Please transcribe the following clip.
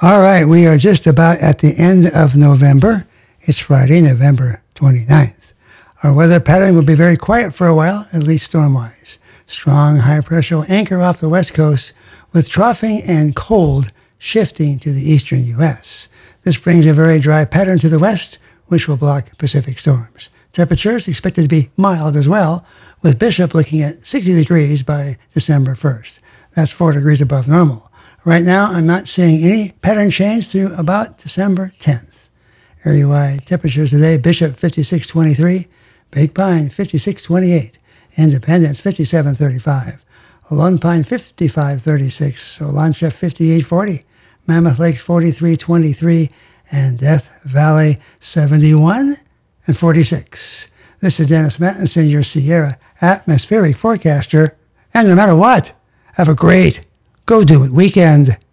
All right, we are just about at the end of November. It's Friday, November 29th. Our weather pattern will be very quiet for a while, at least storm-wise. Strong high pressure will anchor off the west coast with troughing and cold shifting to the eastern U.S. This brings a very dry pattern to the west, which will block Pacific storms. Temperatures expected to be mild as well, with Bishop looking at 60 degrees by December 1st. That's 4 degrees above normal. Right now, I'm not seeing any pattern change through about December 10th. Area-wide temperatures today, Bishop 56.23, Big Pine 56.28, Independence 57.35, Lone Pine 55.36, Olancha 58.40, Mammoth Lakes 43.23, and Death Valley 71 and 46. This is Dennis Mattinson, your Sierra atmospheric forecaster. And no matter what, have a great Go Do It weekend.